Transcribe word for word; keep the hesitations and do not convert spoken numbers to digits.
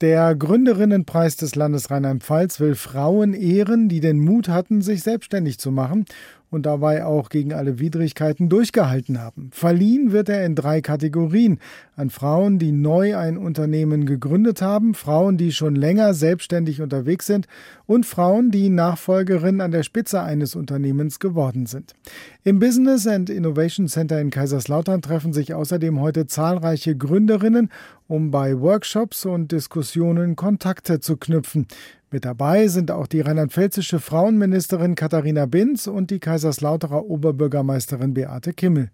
Der Gründerinnenpreis des Landes Rheinland-Pfalz will Frauen ehren, die den Mut hatten, sich selbstständig zu machen und dabei auch gegen alle Widrigkeiten durchgehalten haben. Verliehen wird er in drei Kategorien: an Frauen, die neu ein Unternehmen gegründet haben, Frauen, die schon länger selbstständig unterwegs sind und Frauen, die Nachfolgerin an der Spitze eines Unternehmens geworden sind. Im Business and Innovation Center in Kaiserslautern treffen sich außerdem heute zahlreiche Gründerinnen, um bei Workshops und Diskussionen Kontakte zu knüpfen. Mit dabei sind auch die rheinland-pfälzische Frauenministerin Katharina Binz und die Kaiserslauterer Oberbürgermeisterin Beate Kimmel.